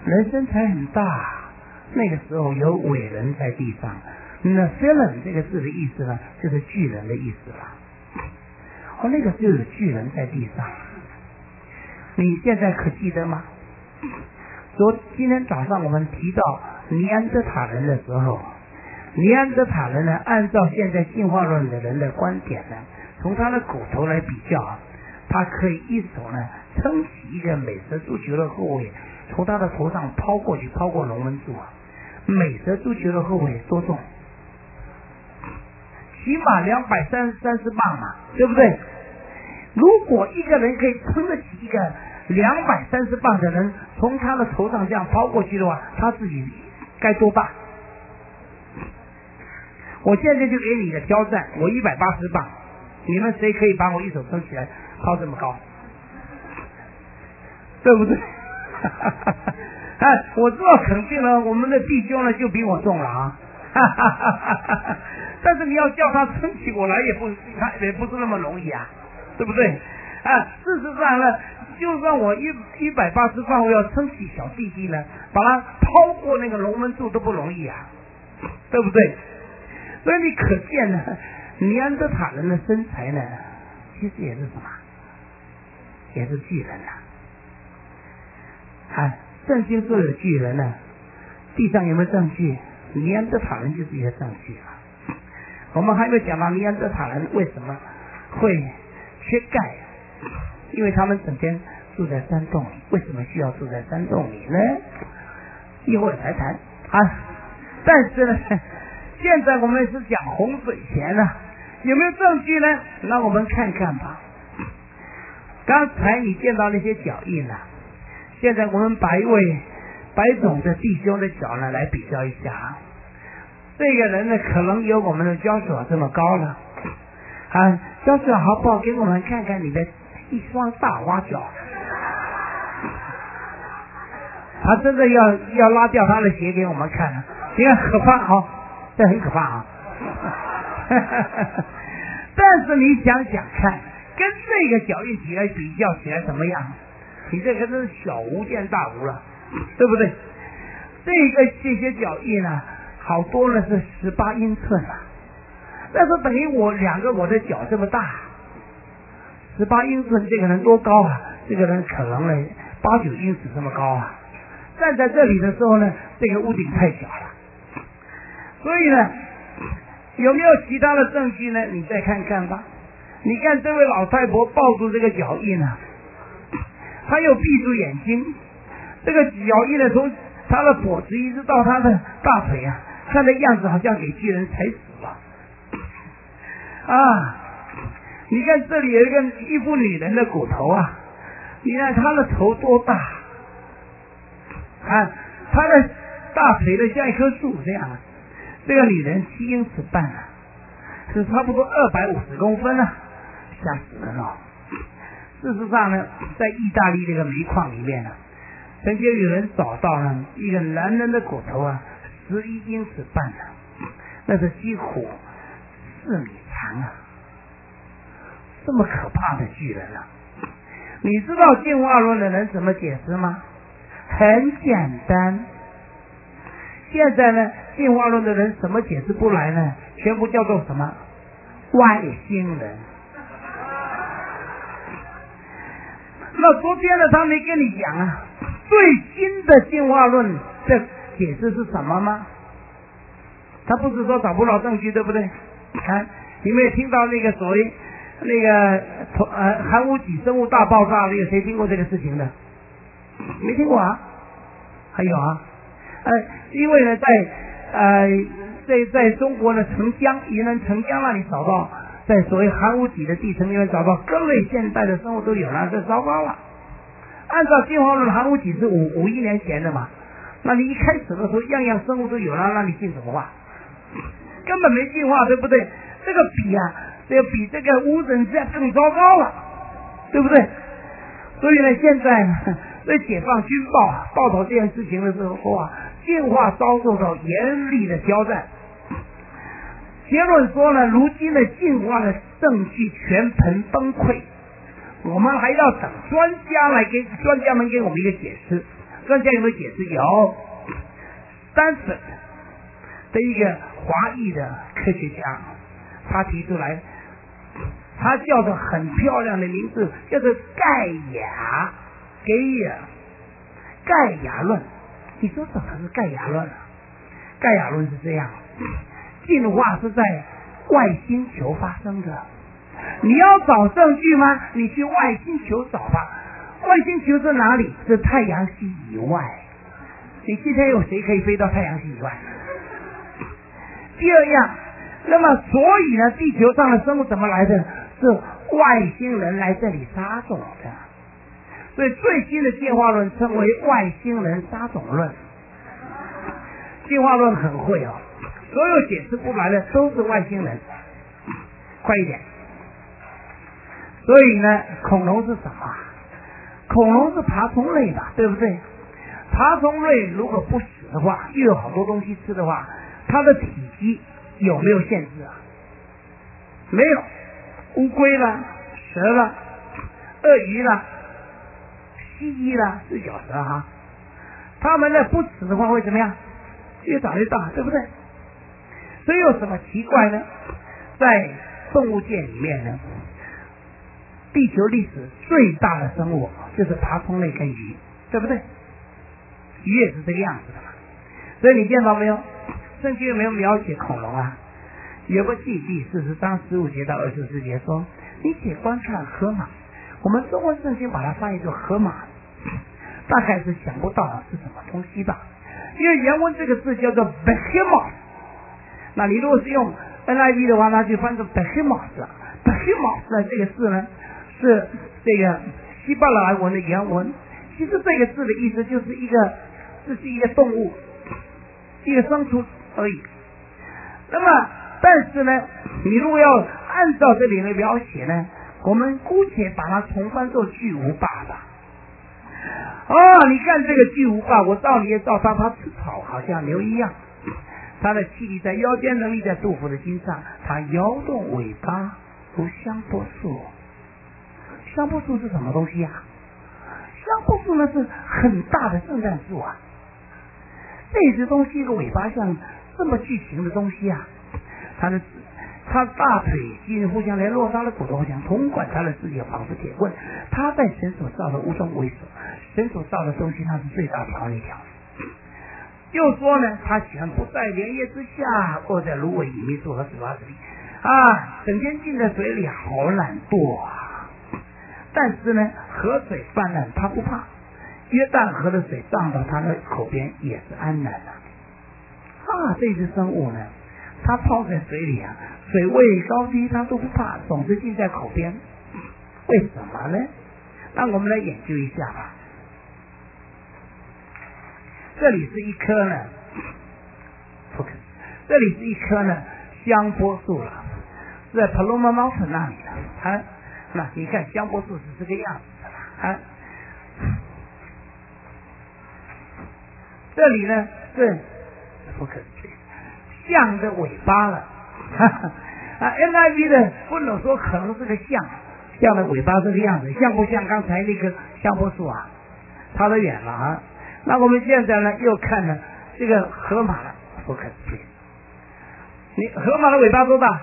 人身材很大，那个时候有伟人在地上。那 Nephilim 这个字的意思呢，就是巨人的意思了。那个就有巨人在地上。你现在可记得吗？今天早上我们提到尼安德塔人的时候，尼安德塔人呢，按照现在进化论的人的观点呢，从他的骨头来比较，他可以一手呢撑起一个美式足球的后卫，从他的头上抛过去，抛过龙门柱。美式足球的后卫多重？起码230磅嘛，对不对？如果一个人可以撑得起一个230磅的人从他的头上这样抛过去的话，他自己该多大？我现在就给你的挑战，我180磅，你们谁可以把我一手撑起来抛这么高？对不对？我知道肯定了，我们的弟兄呢就比我重了啊。但是你要叫他撑起我来也不是那么容易啊，对不对？事实上呢，就算我180磅，我要撑起小弟弟呢，把他抛过那个龙门柱都不容易啊，对不对？所以你可见呢，尼安德塔人的身材呢，其实也是什么？也是巨人圣经说有巨人呢，地上有没有证据？尼安德塔人就是一个证据啊。我们还没有讲到尼安德塔人为什么会缺钙，因为他们整天住在山洞里。为什么需要住在山洞里呢？一会儿才谈啊。但是呢，现在我们是讲洪水前呢，有没有证据呢？让我们看看吧。刚才你见到那些脚印啊，现在我们把一位白种的弟兄的脚呢来比较一下。这个人呢可能有我们的教手这么高了教手好不好？给我们看看你的一双大蛙脚。他真的要拉掉他的鞋给我们看，你看可怕这很可怕但是你想想看，跟这个脚印起来比较起来怎么样？你这个真是小巫见大巫了，对不对？这些脚印呢，好多呢是18英寸啊，那是等于我的脚这么大。18英寸，这个人多高啊？这个人可能呢8、9英尺这么高啊。站在这里的时候呢，这个屋顶太小了。所以呢，有没有其他的证据呢？你再看看吧。你看这位老太婆抱住这个脚印啊，她又闭住眼睛，这个脚印呢从她的脖子一直到她的大腿啊，看的样子好像给巨人踩死了你看这里有一副女人的骨头啊，你看她的头多大她的大腿的像一棵树这样这个女人7英尺半是差不多250公分吓死人了。事实上呢，在意大利这个煤矿里面曾经有人找到一个男人的骨头11英尺半那是几乎4米长这么可怕的巨人你知道进化论的人怎么解释吗？很简单，现在呢进化论的人什么解释不来呢？全部叫做什么？外星人。那昨天呢他没跟你讲最新的进化论的解释是什么吗？他不是说找不到证据，对不对？你们也听到那个所谓那个寒武纪生物大爆炸，有谁听过这个事情的？没听过还有因为呢在中国的澄江，云南澄江那里找到，在所谓寒武纪的地层里面找到各类现代的生物都有了，这糟糕了。按照进化论，寒武纪是5亿年前的嘛，那你一开始的时候样样生物都有了，那你信什么话？根本没进化，对不对？这个比这个无人这更糟糕了，对不对？所以呢，现在在解放军报道这件事情的时候进化遭受到严厉的挑战。结论说呢，如今的进化的证据全盘崩溃，我们还要等专家们给我们一个解释。 专家有没有解释？有。Stanford 的一个华裔的科学家，他提出来，他叫做很漂亮的名字，叫做盖亚论。你说什么是盖亚论？盖亚论是这样，进化是在外星球发生的。你要找证据吗？你去外星球找吧。外星球在哪里？是太阳系以外。你今天有谁可以飞到太阳系以外？第二样，那么所以呢，地球上的生物怎么来的？是外星人来这里撒种的。所以最新的进化论称为外星人撒种论。进化论很会哦，所有解释不来的都是外星人。快一点。所以呢，恐龙是什么？恐龙是爬虫类吧，对不对？爬虫类如果不死的话，又有好多东西吃的话，它的体积有没有限制啊？没有。乌龟啦，蛇啦，鳄鱼啦，蜥蜴啦，是小蛇哈。它们呢不死的话会怎么样？越长越大，对不对？所以有什么奇怪呢？在动物界里面呢，地球历史最大的生物就是爬虫类跟鱼，对不对？鱼也是这个样子的嘛。所以你见到没有？圣经有没有描写恐龙啊？有个记第40章15节到24节说，你且观看河马，我们中文圣经把它翻译作河马，大概是想不到是什么东西吧。因为原文这个字叫做 behemoth， 那你如果是用 NIV 的话，那就翻作 behemoth。behemoth 呢这个字呢是这个希伯来文的原文，其实这个字的意思就是这是一个动物，一个牲畜而已。那么但是呢，你如果要按照这里的描写呢，我们姑且把它重翻作巨无霸吧。你看这个巨无霸，我照你也照它吃草好像牛一样，它的气力在腰间，能力在肚腹的筋上，它摇动尾巴如香柏树。香柏树是什么东西啊？香柏树呢是很大的圣诞树啊。这只东西一个尾巴像这么巨型的东西啊，它大腿筋互相联络，它的骨头互相通管，它的肢体仿佛铁棍。它在神所造的无中为首，神所造的东西它是最大条一条。又说呢，他喜欢不在莲叶之下，或在芦苇隐秘处和水洼之地整天浸在水里，好懒惰啊。但是呢，河水泛滥他不怕，约旦河的水涨到他的口边也是安然的。这只生物呢，它泡在水里啊，水位高低它都不怕，总是浸在口边。为什么呢？让我们来研究一下吧。这里是一棵呢，这里是一棵呢香柏树了，是在 Paloma Mountain 那里的。那你看香柏树是这个样子的这里呢是象的尾巴了NIV 的不能说可能是个象的尾巴这个样子，像不像刚才那个香柏树啊？差得远了那我们现在呢又看了这个河马了，不可思议。你河马的尾巴多大？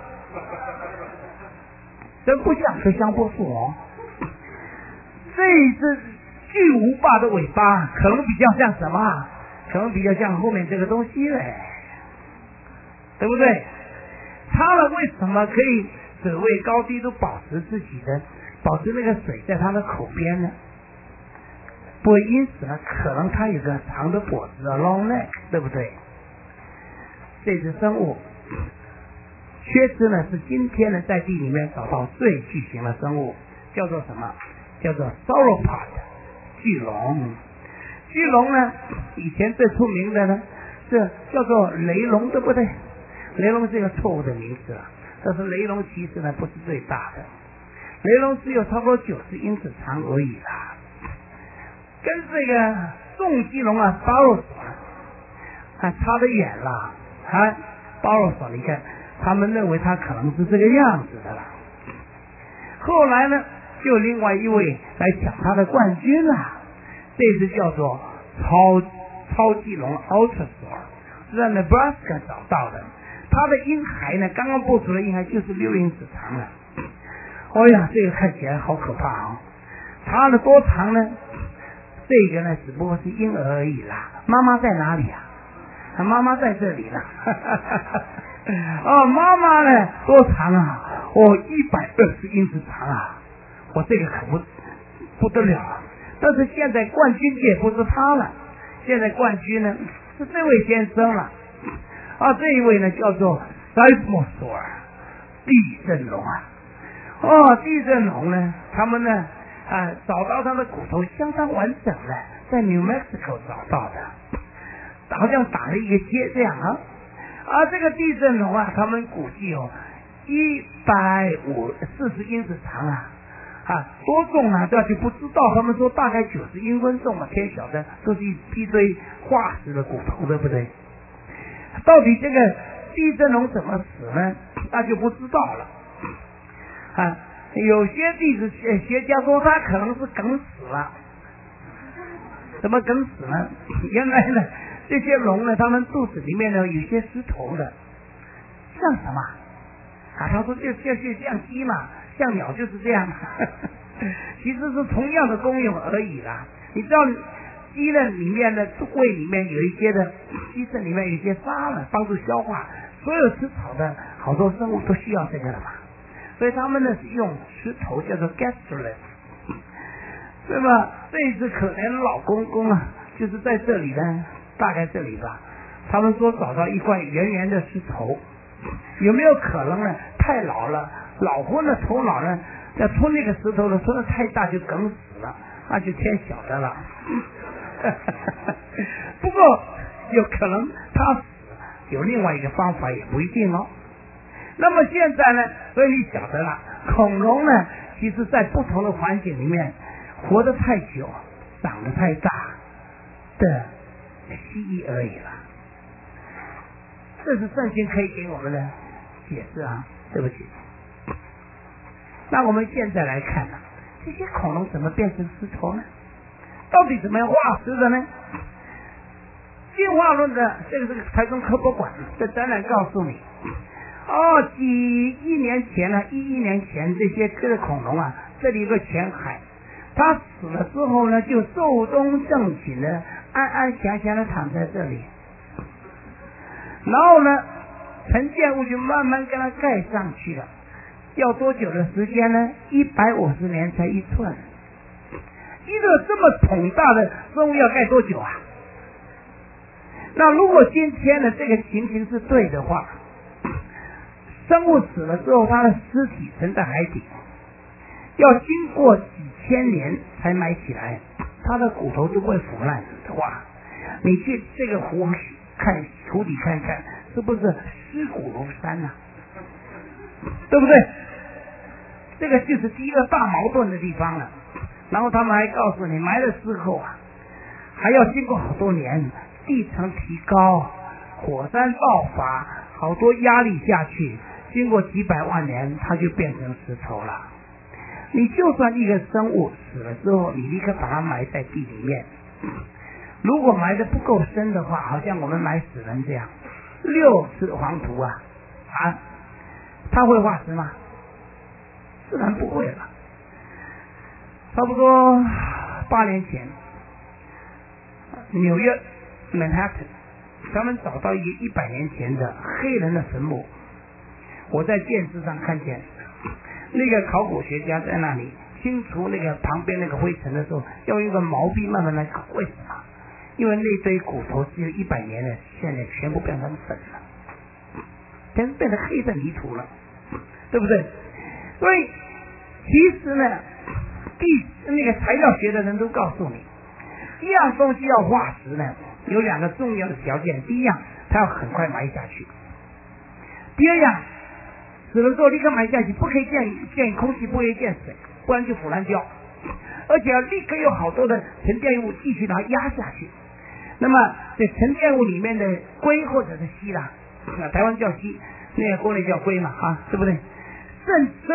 真不像是香柏树这只巨无霸的尾巴可能比较像什么？可能比较像后面这个东西嘞，对不对？它呢为什么可以水位高低都保持那个水在它的口边呢？不会因此呢，可能它有个长的脖子long neck， 对不对？这只生物缺失呢是今天呢在地里面找到最巨型的生物，叫做什么？叫做 sauropod 巨龙。巨龙呢以前最出名的呢是叫做雷龙，对不对？雷龙是一个错误的名字但是雷龙其实呢不是最大的，雷龙只有差不多90英尺长而已啦。跟这个重棘龙巴罗索差得远了巴罗索你看他们认为他可能是这个样子的啦。后来呢就另外一位来抢他的冠军了，这只叫做超级龙 Ultrasaur 是在 Nebraska 找到的，它的婴孩呢，刚刚孵出的婴孩就是6英尺长了。哎呀，这个看起来好可怕啊！它的多长呢？这个呢，只不过是婴儿而已啦。妈妈在哪里啊？妈妈在这里了。哦，妈妈呢多长啊？哦，120英尺长啊！我这个可不得了啊！但是现在冠军界不是他了，现在冠军呢是这位先生了。啊，这一位呢叫做 Seismosaur 地震龙啊。哦，地震龙呢，他们呢找到他的骨头相当完整的，在 New Mexico 找到的，好像打了一个结这样啊。这个地震龙啊，他们估计140英尺长啊，多重啊，这就不知道。他们说大概90英分重嘛，天晓得，都是一堆化石的骨头，对不对？到底这个地震龙怎么死呢？那就不知道了。有些地质学家说他可能是梗死了。怎么梗死呢？原来呢，这些龙呢，它们肚子里面呢有些石头的，像什么？他说就像鸡嘛，像鸟就是这样。其实是同样的功用而已啦。你知道鸡呢里面的胃里面有一些的鸡肾里面有一些沙呢，帮助消化。所有吃草的好多生物都需要这个了嘛。所以他们呢是用石头叫做 gastrolith。那么这一只可怜的老公公啊，就是在这里呢，大概这里吧。他们说找到一块圆圆的石头，有没有可能呢？太老了，老昏的头脑呢，要吞那个石头呢，吞的太大就梗死了，那就天晓得了。不过有可能他死有另外一个方法，也不一定哦。那么现在呢，所以你晓得了，恐龙呢，其实在不同的环境里面活得太久，长得太大的蜥蜴而已了。这是圣经可以给我们的解释啊，对不起。那我们现在来看啊，这些恐龙怎么变成石头呢？到底怎么样化石的呢？进化论的这个台中科博馆的展览告诉你，几亿年前呢，11年前这个恐龙啊，这里有个浅海，它死了之后呢，就寿终正寝的安安详详的躺在这里，然后呢，沉淀物就慢慢跟它盖上去了。要多久的时间呢？150年才1寸。一个这么统大的生物要盖多久啊？那如果今天的这个情形是对的话，生物死了之后，它的尸体沉在海底，要经过几千年才埋起来，它的骨头都会腐烂的话，你去这个湖看湖底看看，是不是尸骨如山啊？对不对？这个就是第一个大矛盾的地方了。然后他们还告诉你，埋了之后啊，还要经过好多年，地层提高，火山爆发，好多压力下去，经过几百万年，它就变成石头了。你就算一个生物死了之后，你立刻把它埋在地里面，如果埋得不够深的话，好像我们埋死人这样，6次黄土啊，它会化石吗？自然不会了。差不多8年前，纽约 Manhattan 他们找到一个100年前的黑人的坟墓。我在电视上看见那个考古学家在那里清除那个旁边那个灰尘的时候，要用一个毛笔慢慢来搞。为什么？因为那堆骨头只有100年了，现在全部变成粉了，全变成黑的泥土了，对不对？所以其实呢，那个材料学的人都告诉你，一样东西要化石呢，有2个重要的条件。第一样，它要很快埋下去；第二样，死了之后立刻埋下去，不可以见空气，不可以见水，不然就腐烂掉。而且要立刻有好多的沉淀物继续把它压下去。那么这沉淀物里面的硅或者是锡啦，台湾叫锡，那个国内叫硅嘛，对不对？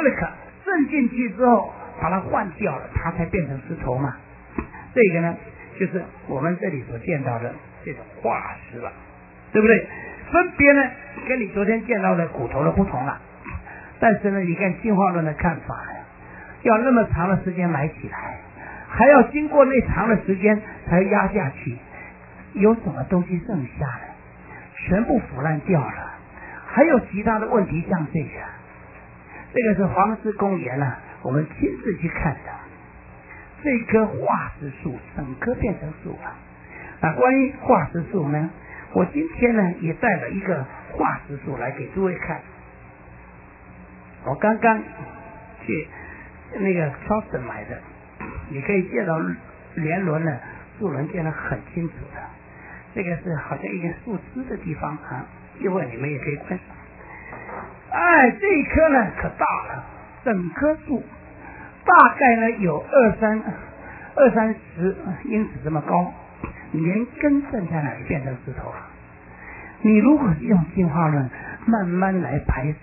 渗进去之后把它换掉了，它才变成石头嘛。这个呢就是我们这里所见到的这种化石了，对不对？分别呢跟你昨天见到的骨头的不同了。但是呢，你看进化论的看法呢，要那么长的时间埋起来，还要经过那长的时间才压下去，有什么东西剩下呢？全部腐烂掉了。还有其他的问题，像这个是黄石公园呢，我们亲自去看的，这棵化石树整棵变成树了。那关于化石树呢，我今天呢也带了一个化石树来给诸位看。我刚刚去那个超市买的，你可以见到连轮呢，树轮见得很清楚的。这个是好像一个树枝的地方啊，一会儿你们也可以观赏。哎，这一棵呢可大了，整棵树大概呢有二三十英尺这么高，连根剩下来变成石头了。你如果用进化论慢慢来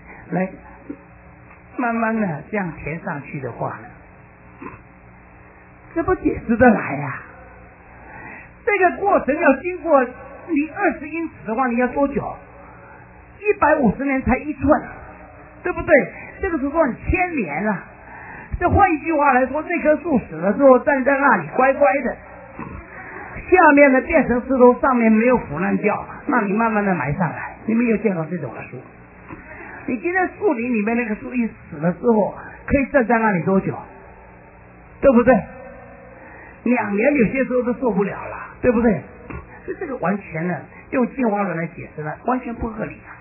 慢慢的这样填上去的话呢，这不解释得来呀？这个过程要经过你20英尺的话，你要多久？150年才1寸，对不对？这个是算1000年啊。这换一句话来说，这棵树死了之后站在那里乖乖的，下面呢变成石头，上面没有腐烂掉，那你慢慢的埋上来。你们有见到这种的树？你今天树林里面那个树一死了之后，可以站在那里多久？对不对？2年有些时候都受不了了，对不对？所以这个完全呢，用进化论来解释呢，完全不合理啊。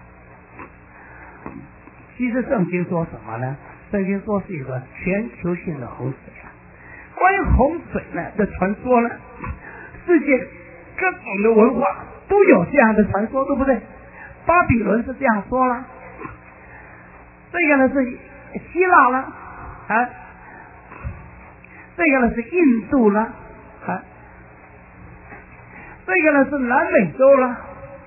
其实圣经说什么呢？圣经说是一个全球性的洪水啊。关于洪水呢的传说呢，世界各种的文化都有这样的传说，对不对？巴比伦是这样说了，这个呢是希腊了啊，这个呢是印度了啊，这个呢是南美洲了，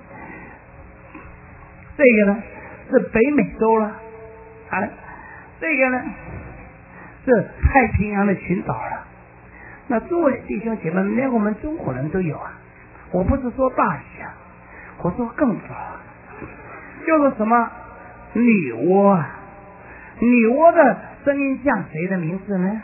这个呢是北美洲了啊，这个呢是太平洋的群岛了。那诸位弟兄姐妹，连我们中国人都有啊。我不是说大禹啊，我说更早，就是什么女娲啊。女娲的声音像谁的名字呢？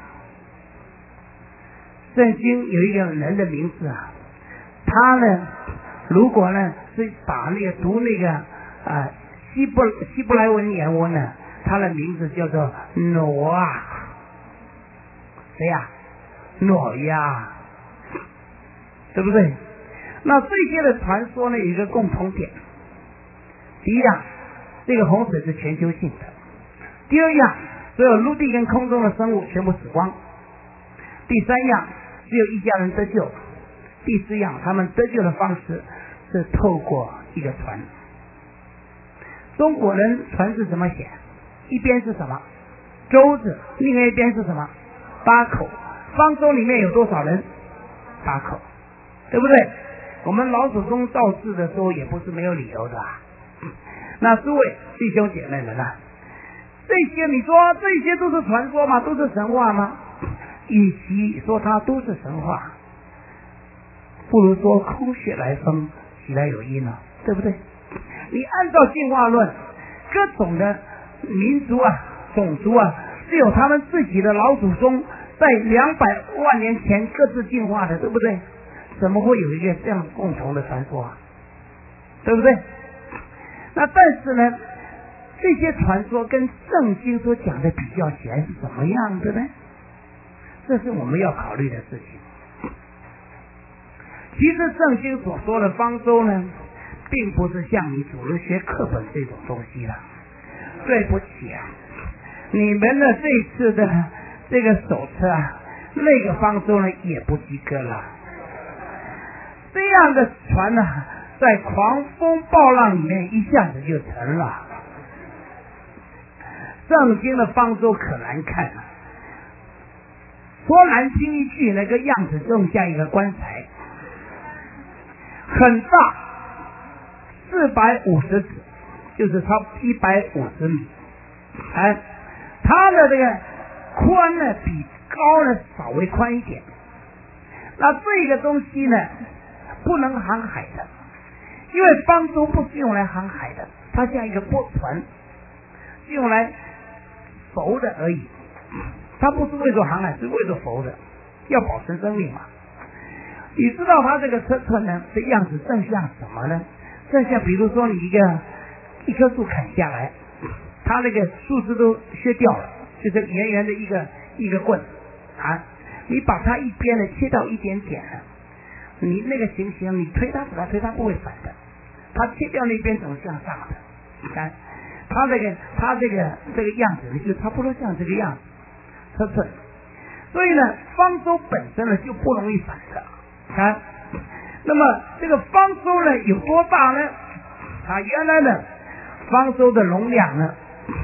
圣经有一个人的名字啊，他呢如果呢是把那个读那个希伯来文原文呢，他的名字叫做挪啊。谁呀？挪亚，对不对？那这些的传说呢有一个共同点，第一样，这个洪水是全球性的；第二样，所有陆地跟空中的生物全部死光；第三样，只有一家人得救；第四样，他们得救的方式是透过一个船。中国人船是怎么写？一边是什么？舟字，另外一边是什么？八口。方舟里面有多少人？8口，对不对？我们老祖宗造字的时候也不是没有理由的啊。那诸位弟兄姐妹们啊，这些你说这些都是传说吗？都是神话吗？与其说它都是神话，不如说空穴来风，其来有因呢，对不对？你按照进化论，各种的民族啊、种族啊，是有他们自己的老祖宗在200万年前各自进化的，对不对？怎么会有一个这样共同的传说啊？对不对？那但是呢，这些传说跟圣经所讲的比较起来是怎么样的呢？这是我们要考虑的事情。其实圣经所说的方舟呢，并不是像你主日学课本这种东西了。对不起啊，你们的这次的这个手册啊，那个方舟呢也不及格了。这样的船呢，在狂风暴浪里面一下子就沉了。圣经的方舟可难看了，说难听一句，那个样子更像一个棺材，很大，450尺，就是差不多150米。它的这个宽呢比高呢稍微宽一点。 那这个东西呢，不能航海的，因为方舟不是用来航海的，它像一个波船，是用来浮的而已。它不是为着航海，是为着浮的，要保存生命嘛。你知道它这个车船呢的样子正像什么呢？正像比如说你一棵树砍下来，它那个树枝都削掉了，就是圆圆的一个棍啊，你把它一边呢切到一点点了，你那个情形你推它不会反的，它切掉那边总是向上的。你看它这个样子就差不多像这个样子，车船。所以呢，方舟本身呢就不容易反的。啊，那么这个方舟呢有多大呢？原来呢方舟的容量呢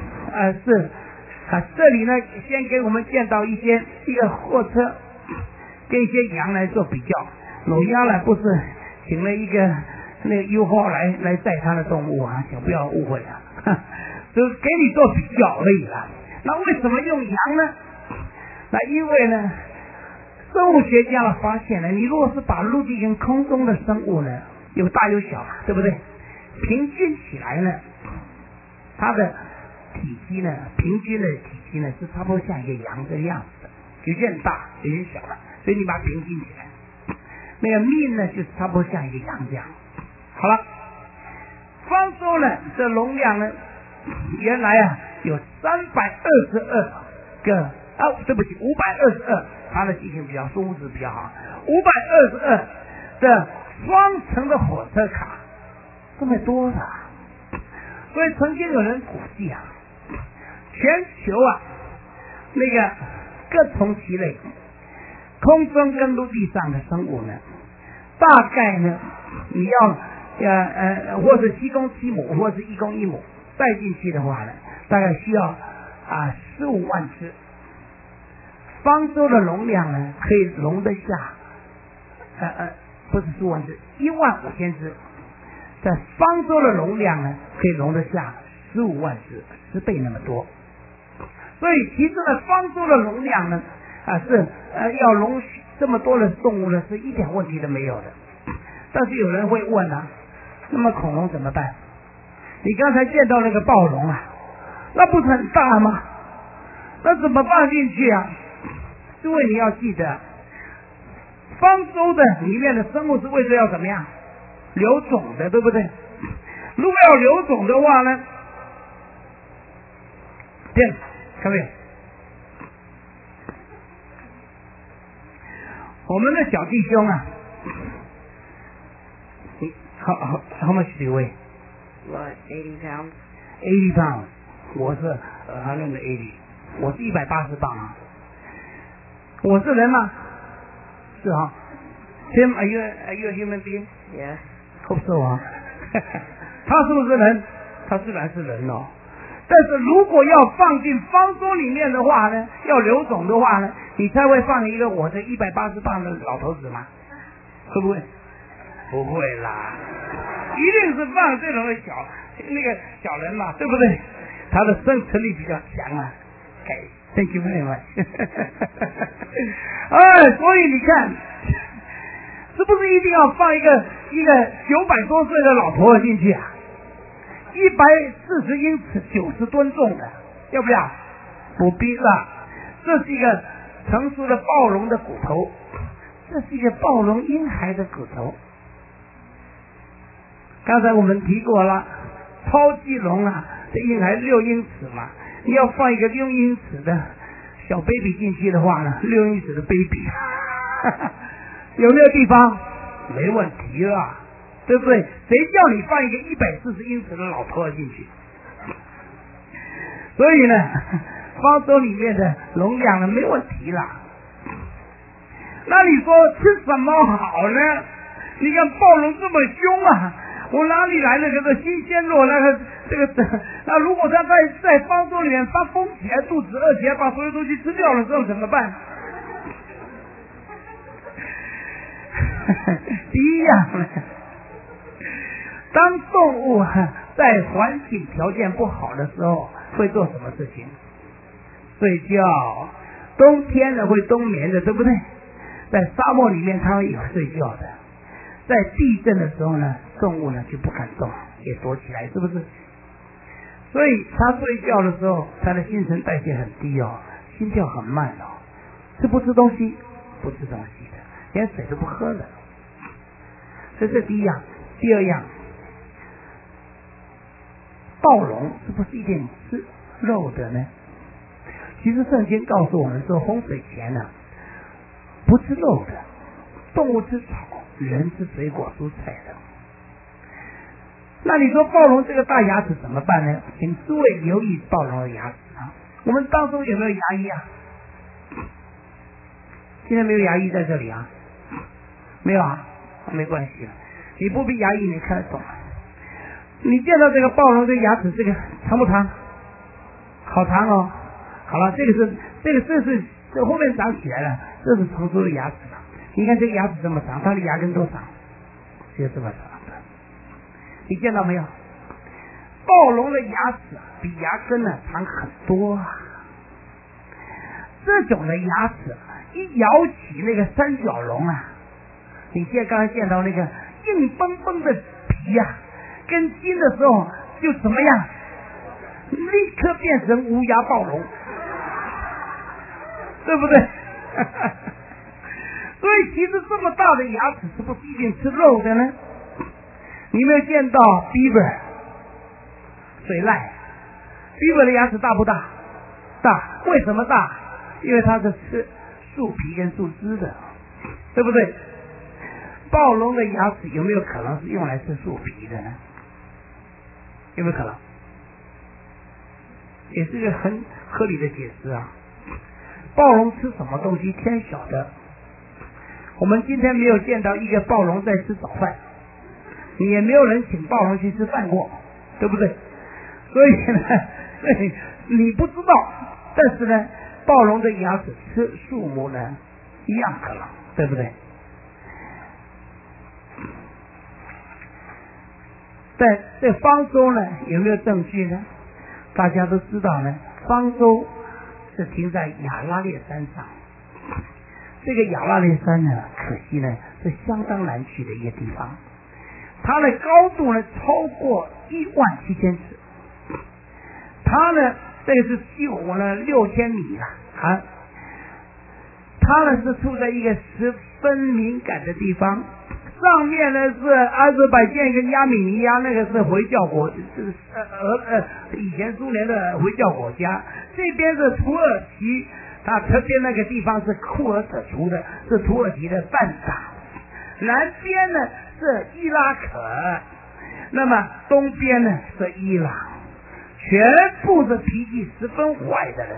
这里呢先给我们见到一个货车跟一些羊来做比较。鲁央呢不是请了一个那个 U 号来载他的动物啊，请不要误会啊，就是给你做比较而已啦。那为什么用羊呢？那因为呢生物学家发现了，你如果是把陆地跟空中的生物呢有大有小，对不对？平均起来呢，它的体积呢，平均的体积呢是差不多像一个羊这个样子的，有些很大，有些小了，所以你把它平均起来，那个命呢就是差不多像一个羊这样。好了，方舟呢这容量呢，原来有322个对不起，522，它的记性比较数字比较好，522的双层的火车卡，这么多的。所以曾经有人估计全球那个各从其类，空中跟陆地上的生物呢，大概呢你要或者7公7母，或者1公1母带进去的话呢，大概需要15万只。方舟的容量呢可以容得下不是15万只，15000只。在方舟的容量呢可以容得下15万只，10倍那么多。所以其实呢方舟的容量呢是要容许这么多的动物呢是一点问题都没有的。但是有人会问那么恐龙怎么办？你刚才见到那个暴龙那不是很大吗？那怎么放进去诸位你要记得，方舟的里面的生物是为了要怎么样留种的，对不对？如果要留种的话呢，对，看没有？我们的小弟兄how much do you weigh? What, 80 pounds? 80 pounds. 我是180，我是180磅我是人吗？是Tim, are you a human being? Yes. Hope so 他是不是人？他自然是人但是如果要放进方舟里面的话呢，要留种的话呢，你才会放一个我的180磅的老头子吗？会不会？不会啦，一定是放这种的那个小人嘛，对不对？他的生存力比较强Thank you very much 所以你看是不是一定要放一个900多岁的老婆进去140英尺90吨重的，要不要？不必了。这是一个成熟的暴龙的骨头，这是一个暴龙婴孩的骨头。刚才我们提过了，超级龙这婴孩6英尺嘛，你要放一个6英尺的小 baby 进去的话呢，6英尺的 baby 有没有地方？没问题了，对不对？谁叫你放一个140英尺的老头进去？所以呢，方舟里面的容量呢没问题啦。那你说吃什么好呢？你看暴龙这么凶我哪里来的这个新鲜肉？那如果他在方舟里面发疯起来，肚子饿起来，把所有东西吃掉了之后怎么办？第一样，当动物在环境条件不好的时候会做什么事情？睡觉。冬天呢会冬眠的，对不对？ 在沙漠里面它会有睡觉的，在地震的时候呢，动物呢就不敢动，也躲起来，是不是？所以它睡觉的时候，它的新陈代谢很低哦，心跳很慢哦，吃不吃东西？不吃东西的，连水都不喝了。这是第一样。第二样，暴龙是不是一定吃肉的呢？其实圣经告诉我们说，洪水前呢，不吃肉的，动物吃草，人吃水果蔬菜的。那你说暴龙这个大牙齿怎么办呢？请诸位留意暴龙的牙齿啊。我们当中有没有牙医啊？今天没有牙医在这里啊？没有啊？没关系，你不必牙医你看得懂。你见到这个暴龙这个牙齿，这个长不长？好长哦。好了，这是这后面长起来了，这是成熟的牙齿了。你看这个牙齿这么长，它的牙根多长？就这么长的。你见到没有？暴龙的牙齿比牙根呢长很多啊。这种的牙齿一咬起那个三角龙啊，你刚才见到那个硬邦邦的皮啊，跟筋的时候就怎么样？立刻变成无牙暴龙，对不对？所以其实这么大的牙齿是不是一定吃肉的呢？你没有见到 beaver 水濑 beaver 的牙齿大不大？大。为什么大？因为它是吃树皮跟树枝的，对不对？暴龙的牙齿有没有可能是用来吃树皮的呢？有没有可能？也是一个很合理的解释啊。暴龙吃什么东西天晓得。我们今天没有见到一个暴龙在吃早饭，你也没有人请暴龙去吃饭过，对不对？所以呢，你不知道，但是呢，暴龙的牙齿吃树木呢一样可能，对不对？在这方舟呢有没有证据呢？大家都知道呢，方舟是停在亚拉列山上。这个亚拉列山呢，可惜呢是相当难去的一个地方，它的高度呢超过17000尺，它呢这个是西湖呢6000米了啊。它呢是处在一个十分敏感的地方，上面呢是阿塞拜疆跟亚美尼亚，那个是回教国，以前苏联的回教国家。这边是土耳其，它这边那个地方是库尔可族的，是土耳其的半岛。南边呢是伊拉克，那么东边呢是伊朗，全部是脾气十分坏的人，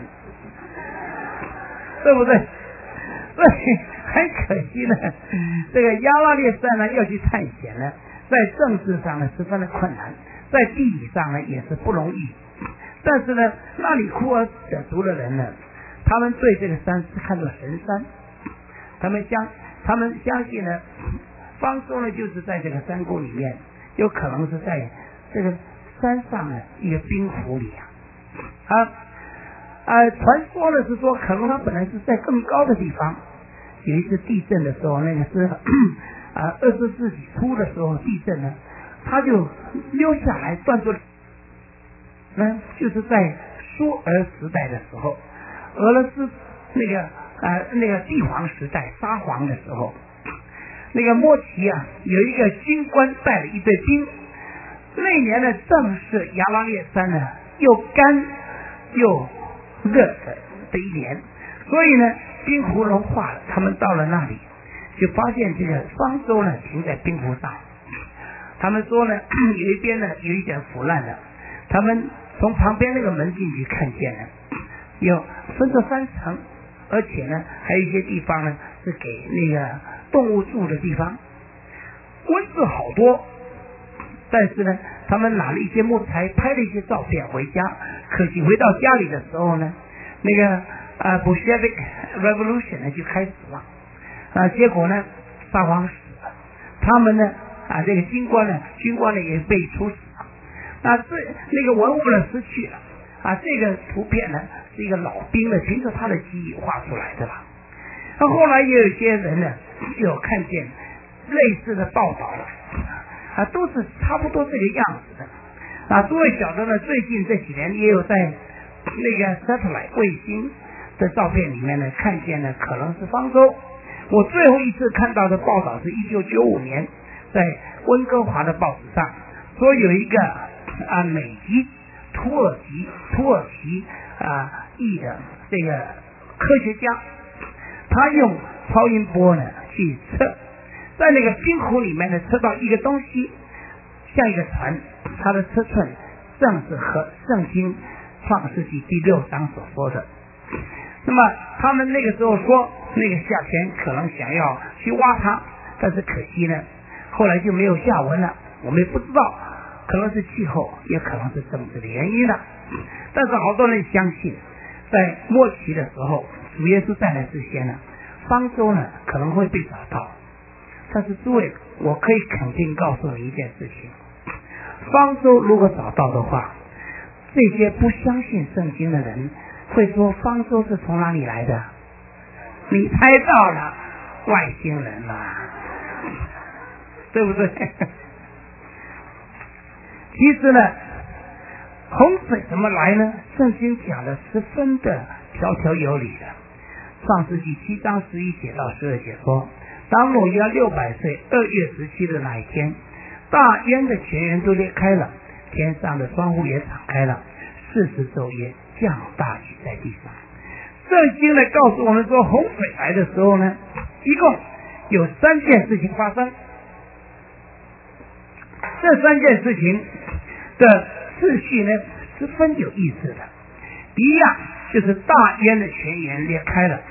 对不对？所以很可惜呢，这个亚拉列山呢要去探险呢，在政治上呢十分的困难，在地理上呢也是不容易。但是呢，那里库尔可族的人呢，他们对这个山是看作神山，他们相信呢，方舟呢就是在这个山沟里面，有可能是在这个山上的一个冰湖里传说呢是说，可能它本来是在更高的地方。有一次地震的时候，那个是20世纪初的时候地震呢，它就溜下来断作就是在苏俄时代的时候，俄罗斯那个帝皇时代沙皇的时候，那个莫奇啊有一个军官带了一队兵，那年呢正是亚拉列山呢又干又热的一年，所以呢冰湖融化了，他们到了那里就发现这个方舟呢停在冰湖上，他们说呢有一边呢有一点腐烂了，他们从旁边那个门进去看见了，有分成3层，而且呢还有一些地方呢是给那个动物住的地方，温度好多。但是呢他们拿了一些木材拍了一些照片回家，可惜回到家里的时候呢，那个Bolshevik Revolution 呢就开始了结果呢沙皇死了，他们呢这个军官呢也被处死了，那个文物呢失去了这个图片呢是一个老兵呢凭着他的记忆画出来的了。 那后来也有些人呢，有看见类似的报道了，都是差不多这个样子的。诸位晓得呢，最近这几年也有在那个 satellite 卫星的照片里面呢，看见呢可能是方舟。我最后一次看到的报道是1995年，在温哥华的报纸上说有一个美籍土耳其裔的这个科学家，他用超音波呢去测，在那个冰湖里面呢测到一个东西像一个船，它的尺寸正是和圣经创世纪第6章所说的。那么他们那个时候说那个夏天可能想要去挖它，但是可惜呢后来就没有下文了，我们也不知道，可能是气候，也可能是政治的原因了。但是好多人相信在末期的时候，主耶稣再来之前呢，方舟呢可能会被找到。但是诸位，我可以肯定告诉你一件事情，方舟如果找到的话，这些不相信圣经的人会说方舟是从哪里来的？你猜到了，外星人嘛，对不对？其实呢，洪水怎么来呢？圣经讲的十分的条条有理的。创世纪7章11节到12节说，当挪亚600岁2月17日那一天，大渊的泉源都裂开了，天上的窗户也敞开了，40昼夜降大雨在地上。圣经呢告诉我们说，洪水来的时候呢，一共有3件事情发生。这3件事情的次序呢十分有意思的。第一样就是大渊的泉源裂开了。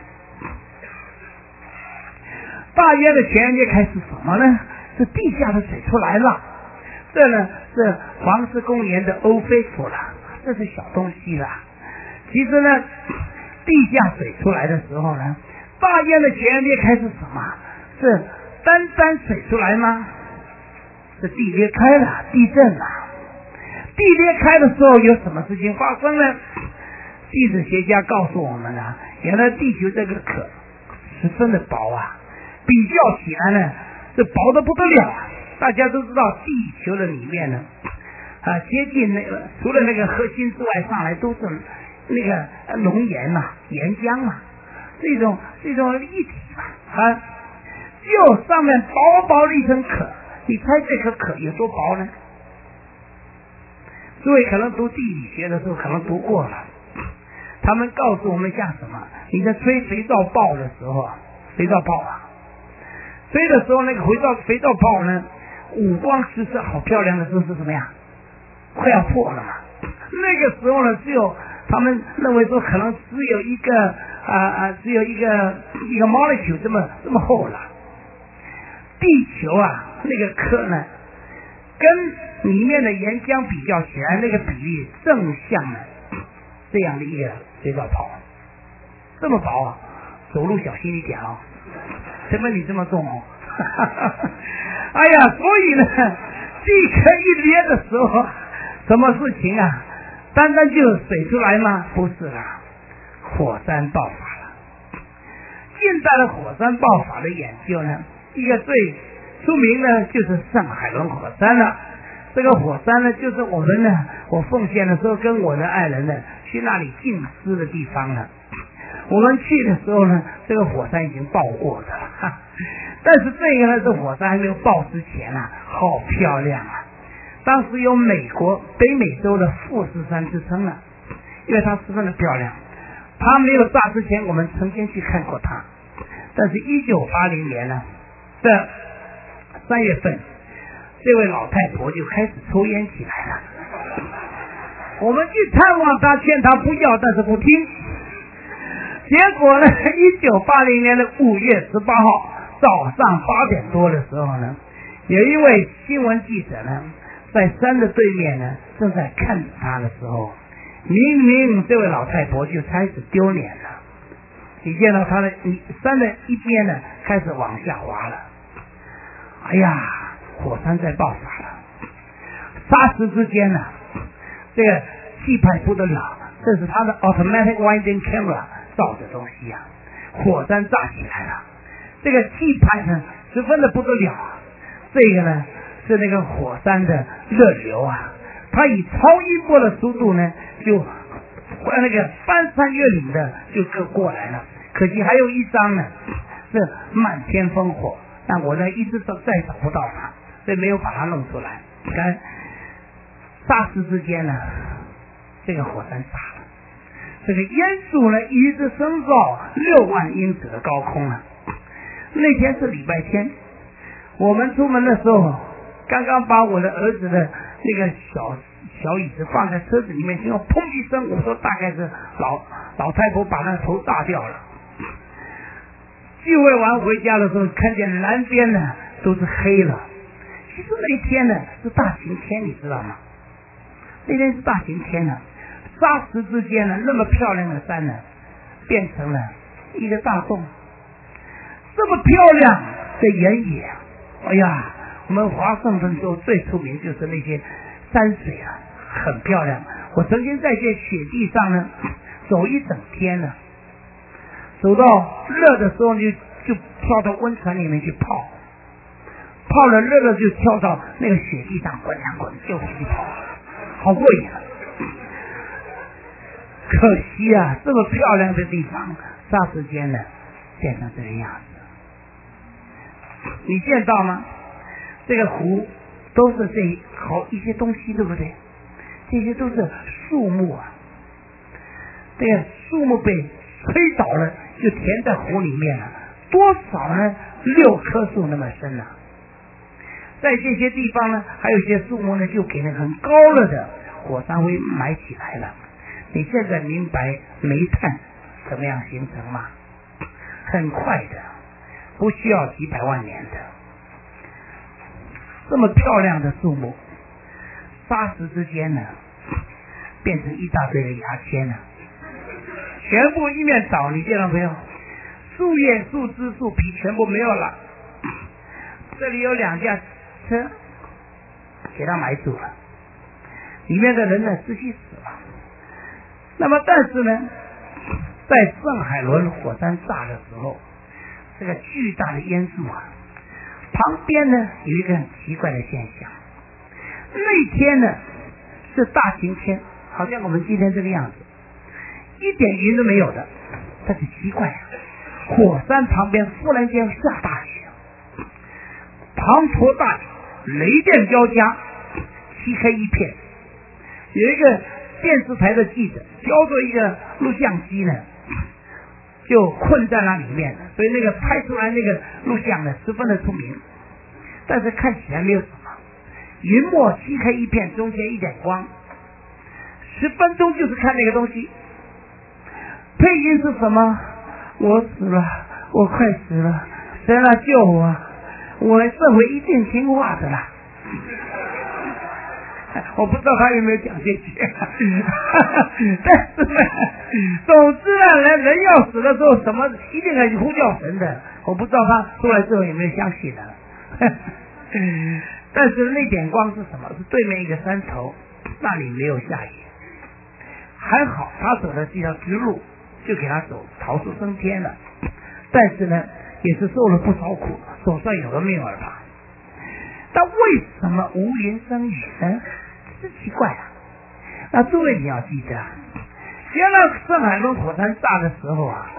大渊的泉源裂开是什么呢？是地下的水出来了。这呢是黄石公园的欧菲普了，这是小东西啦。其实呢，地下水出来的时候呢，大渊的泉源裂开是什么？是单水出来吗？是地裂开了，地震了。地裂开的时候有什么事情发生呢？地质学家告诉我们啊，原来地球这个壳十分的薄啊，比较起来呢是薄的不得了。大家都知道地球的里面呢接近那个除了那个核心之外，上来都是那个熔岩嘛，岩浆嘛，是一种液体嘛就上面薄薄的一层壳。你猜这颗壳有多薄呢？诸位可能读地理学的时候可能读过了，他们告诉我们像什么？你在吹肥皂泡的时候，肥皂泡吹的时候，那个肥皂泡呢，五光十色好漂亮的时候是什么呀？快要破了嘛。那个时候呢，只有他们认为说可能只有一个molecule 这么厚了。地球那个壳呢，跟里面的岩浆比较起来，那个比例正像这样的一个肥皂泡，这么薄走路小心一点谁没你这么重哎呀，所以呢，地壳一裂的时候，什么事情单单就水出来吗？不是啦，火山爆发了。近代的火山爆发的研究呢，一个最出名的就是圣海伦火山了。这个火山呢，就是我奉献的时候跟我的爱人呢去那里静思的地方了。我们去的时候呢，这个火山已经爆过的了，但是这个呢，这火山还没有爆之前好漂亮当时有美国北美洲的富士山之称了，因为它十分的漂亮。它没有炸之前，我们曾经去看过它，但是1980年呢的3月份，这位老太婆就开始抽烟起来了。我们去探望她，劝她不要，但是不听。结果呢，1980年的5月18号早上8点多的时候呢，有一位新闻记者呢，在山的对面呢，正在看着他的时候，明明这位老太婆就开始丢脸了。你见到他的山的一边呢，开始往下滑了。哎呀，火山在爆发了！霎时之间呢，这个气派不得了，这是他的 automatic winding camera 照的东西火山炸起来了，这个气派呢十分的不得了啊。这个呢是那个火山的热流啊，它以超音波的速度呢就那个翻山越岭的就过来了。可惜还有一张呢是漫天烽火，但我呢一直都再找不到它，所以没有把它弄出来。看霎时之间呢，这个火山炸了，这个烟柱呢一直升到6万英尺的高空啊。那天是礼拜天，我们出门的时候，刚刚把我的儿子的那个小椅子放在车子里面，听到砰一声，我说大概是老太婆把那头炸掉了。聚会完回家的时候，看见南边呢都是黑了。其实那天呢是大晴天，你知道吗？那天是大晴天呢，霎时之间呢，那么漂亮的山呢，变成了一个大洞。这么漂亮的原野，哎呀，我们华盛顿州最出名就是那些山水啊，很漂亮。我曾经在这雪地上呢走一整天呢，走到热的时候就跳到温泉里面去泡，泡了热了就跳到那个雪地上滚两滚就回去泡，好过瘾啊！可惜啊，这么漂亮的地方，霎时间呢变成这个样子。你见到吗？这个湖都是这好一些东西，对不对？这些都是树木啊，这个树木被吹倒了，就填在湖里面了。多少呢？6棵树那么深啊。在这些地方呢，还有一些树木呢，就给那很高了的火山灰埋起来了。你现在明白煤炭怎么样形成吗？很快的，不需要几百万年的。这么漂亮的树木，霎时之间呢，变成一大堆的牙签了，全部一面倒，你见到没有？树叶、树枝、树皮全部没有了。这里有2架车给它埋住了，里面的人呢窒息死了。那么但是呢，在圣海伦火山炸的时候，这个巨大的烟柱啊，旁边呢有一个很奇怪的现象。那天呢是大晴天，好像我们今天这个样子，一点云都没有的。但是奇怪啊，火山旁边忽然间下大雪，滂沱大雨，雷电交加，漆黑一片。有一个电视台的记者叼着一个录像机呢，就困在那里面，所以那个拍出来那个录像呢十分的出名。但是看起来没有什么，云墨漆黑一片，中间一点光，10分钟就是看那个东西。配音是什么？我死了，我快死了，谁来救我？我这回一定听话的啦。我不知道他有没有讲这些，但是呢，总之呢，人要死的时候，什么一定要呼叫神的。我不知道他出来之后有没有相信的。但是那点光是什么？是对面一个山头，那里没有下雨，还好他走的这条直路，就给他走逃出升天了。但是呢，也是受了不少苦，总算有了命儿吧。但为什么无云生雨呢？这奇怪啊！那诸位你要记得，原来圣海伦火山炸的时候啊，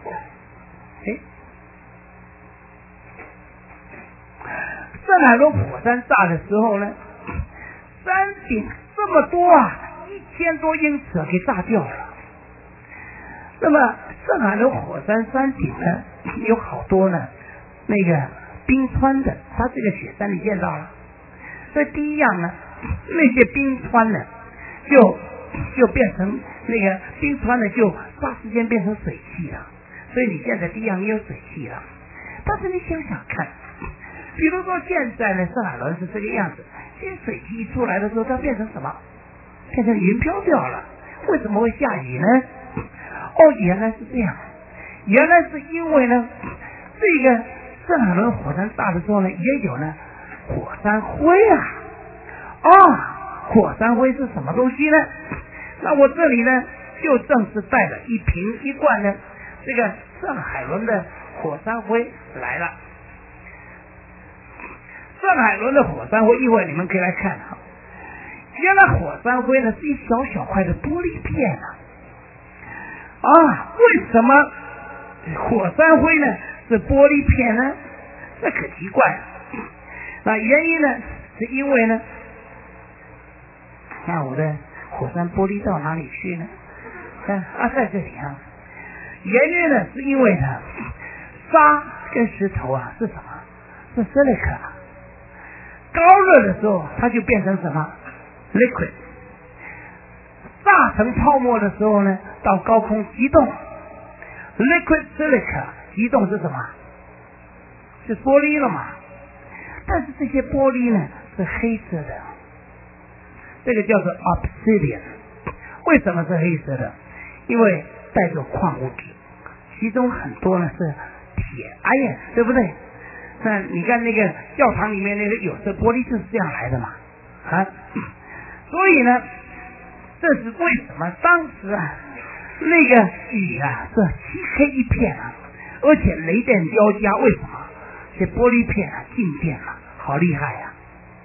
圣海伦火山炸的时候呢，山顶这么多啊，1000多英尺给炸掉了。那么圣海伦火山山顶呢，有好多呢那个冰川的，它这个雪山你见到了。所以第一样呢，那些冰川呢就变成那个冰川呢就霎时间变成水汽了。所以你现在第一样也有水汽了。但是你想想看，比如说现在呢圣海伦是这个样子，这些水汽一出来的时候，它变成什么？变成云飘掉了。为什么会下雨呢？原来是这样，原来是因为呢这个圣海伦火山炸的时候呢，也有呢火山灰啊。火山灰是什么东西呢？那我这里呢就正是带了一瓶一罐呢这个圣海伦的火山灰来了。圣海伦的火山灰，一会儿你们可以来看啊。原来火山灰呢是一小小块的玻璃片啊，为什么火山灰呢是玻璃片呢？这可奇怪了。那原因呢，是因为呢，看我的火山玻璃到哪里去呢？在这里啊。原因呢，是因为呢，沙跟石头啊是什么？是 silica。高热的时候，它就变成什么 ？liquid。大成泡沫的时候呢，到高空急冻 ，liquid silica 急冻是什么？是玻璃了嘛？但是这些玻璃呢是黑色的，这个叫做 obsidian。为什么是黑色的？因为带着矿物质，其中很多呢是铁 iron， 对不对？那你看那个教堂里面那个有色玻璃就是这样来的嘛，所以呢，这是为什么当时啊那个雨啊是漆黑一片啊，而且雷电交加，为什么？这玻璃片啊静电了，好厉害呀！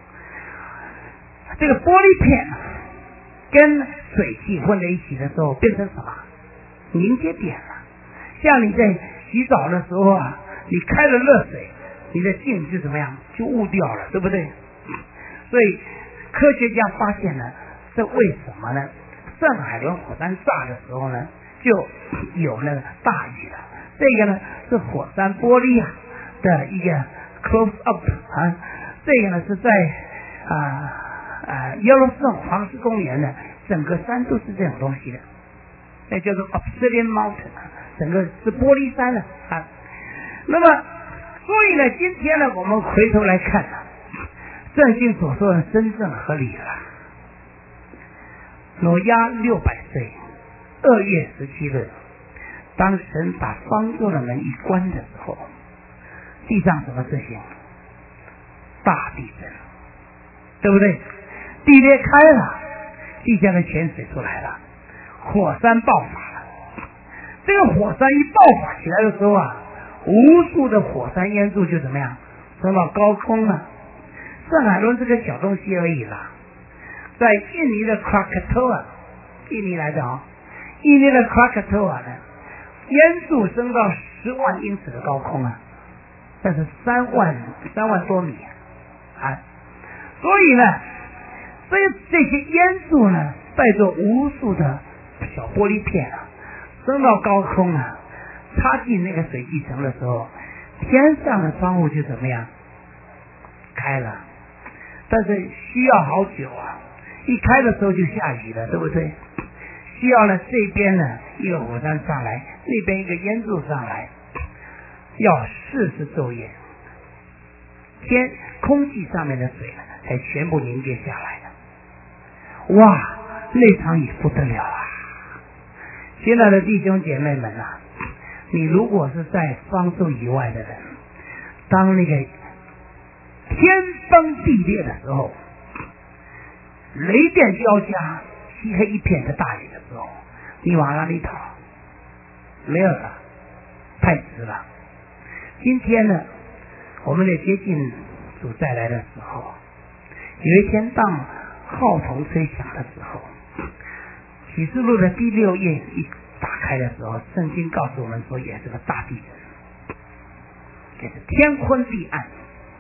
这个玻璃片跟水汽混在一起的时候，变成什么？凝结点了。像你在洗澡的时候啊，你开了热水，你的镜就怎么样？就雾掉了，对不对？所以科学家发现呢，这为什么呢？圣海伦火山炸的时候呢，就有那个大雨了。这个呢是火山玻璃啊的一个 close up 啊，这个呢是在耶路撒冷黄石公园呢，整个山都是这种东西的，那叫做 obsidian mountain， 整个是玻璃山了啊。那么，所以呢，今天呢，我们回头来看圣经所说的真正合理了。挪亚600岁，2月17日，当神把方舟的门一关的时候，地上什么事情？大地震，对不对？地裂开了，地下的泉水出来了，火山爆发了。这个火山一爆发起来的时候啊，无数的火山烟柱就怎么样升到高空了。圣海伦这个小东西而已啦，在印尼的 Krakatoa， 印尼来的印尼的 Krakatoa 呢，烟柱升到10万英尺的高空啊，但是3万多米啊，所以呢，这些烟柱呢，带着无数的小玻璃片啊，升到高空啊，插进那个水汽层的时候，天上的窗户就怎么样开了，但是需要好久啊，一开的时候就下雨了，对不对？需要呢这边呢一个火山上来，那边一个烟柱上来，要40昼夜，空气上面的水呢才全部凝结下来的。哇，那场雨不得了啊！亲爱的弟兄姐妹们啊，你如果是在方舟以外的人，当那个天崩地裂的时候，雷电交加，漆黑一片的大雨的时候，你往哪里逃？没有了，太迟了。今天呢，我们得接近主再来的时候，有一天当号筒吹响的时候，启示录的第6页一打开的时候，圣经告诉我们说，也是个大地震，这是天昏地暗。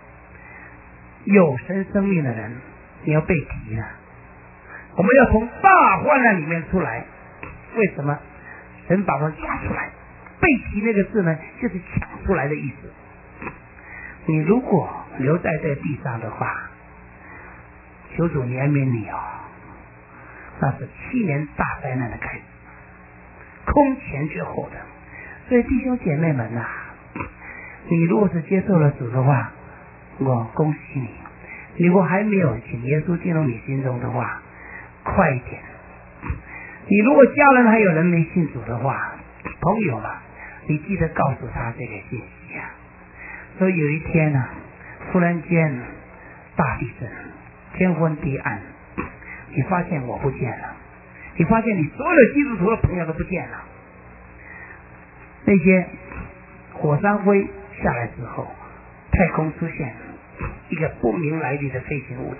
有神生命的人，你要被提了，我们要从大患难里面出来。为什么？神把我们抓出来，被提那个字呢，就是抢出来的意思。你如果留在这地上的话，求主怜悯你那是7年大灾难的开始，空前绝后的。所以弟兄姐妹们你如果是接受了主的话，我恭喜你。如果还没有请耶稣进入你心中的话，快一点。你如果家人还有人没信主的话，朋友你记得告诉他这个信息所以有一天突然间大地震，天昏地暗，你发现我不见了，你发现你所有的基督徒的朋友都不见了， 那些火山灰下来之后，太空出现一个不明来历的飞行物体，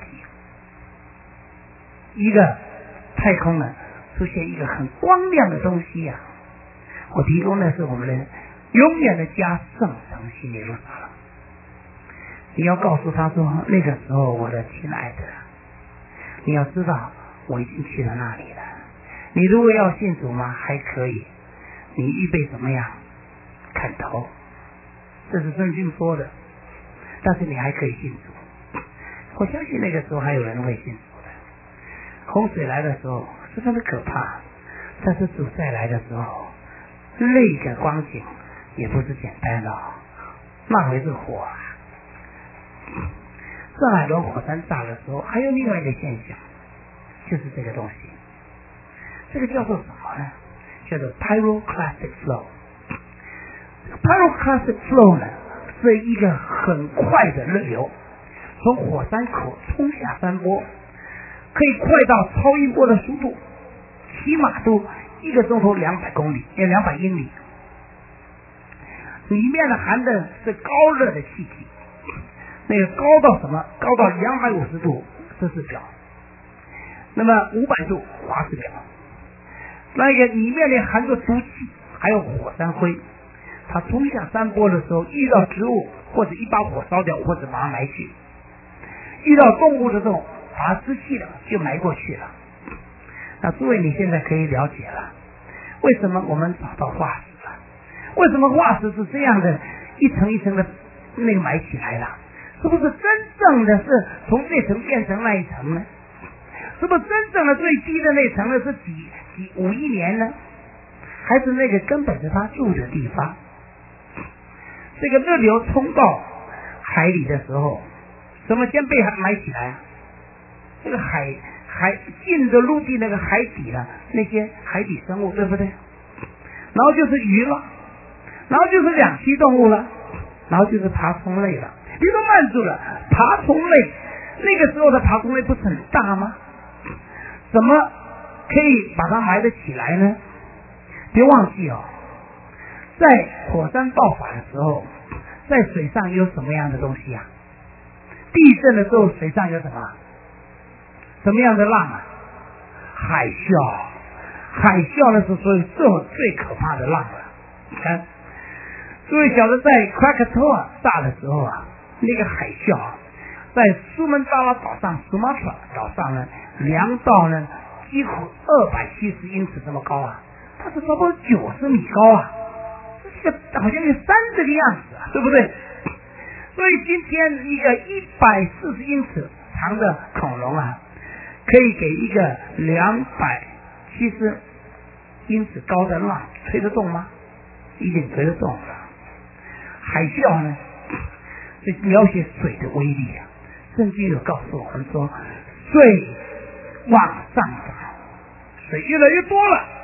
一个太空呢出现一个很光亮的东西啊。我提供的是我们的永远的家圣城新耶路撒冷。你要告诉他说，那个时候我的亲爱的，你要知道我已经去了那里了。你如果要信主吗？还可以，你预备怎么样？砍头，这是圣经说的。但是你还可以信主，我相信那个时候还有人会信主的。洪水来的时候十分的可怕，但是主再来的时候，那个光景也不是简单的，那回是火啊。上海龙火山炸的时候，还有另外一个现象，就是这个东西，这个叫做什么呢？叫做 pyroclastic flow。pyroclastic flow 呢，是一个很快的热流，从火山口冲下山坡，可以快到超音波的速度，起码都1个钟头200英里。里面呢含的是高热的气体，那个高到什么？高到250度摄氏表，那么500度华氏表。那个里面呢含着毒气，还有火山灰。它冲下山坡的时候，遇到植物或者一把火烧掉，或者把它埋去；遇到动物的时候，把它失去了，就埋过去了。那诸位，你现在可以了解了，为什么我们找到化石了？为什么化石是这样的一层一层的那个埋起来了？是不是真正的是从这层变成那一层呢？是不是真正的最低的那层呢是5亿年呢？还是那个根本是他住的地方？这个热流冲到海里的时候，什么先被埋起来啊？这个海进着陆地那个海底了，那些海底生物，对不对？然后就是鱼了，然后就是两栖动物了，然后就是爬虫类了。你都慢住了，爬虫类那个时候的爬虫类不是很大吗？怎么可以把它埋得起来呢？别忘记哦，在火山爆发的时候，在水上有什么样的东西啊？地震的时候水上有什么？什么样的浪啊？海啸。海啸呢是所有最可怕的浪了。你看，诸位晓得在克拉克托尔大的时候啊，那个海啸在苏门答腊岛上苏马特岛上呢，量到呢几乎270英尺这么高啊，它是差不多90米高啊，这个好像有山这个样子啊，对不对？所以今天一个140英尺长的恐龙啊，可以给一个270英尺高的浪吹得动吗？一定吹得动了。海啸呢，是描写水的威力啊。圣经有告诉我们说，水往上涨，水越来越多了，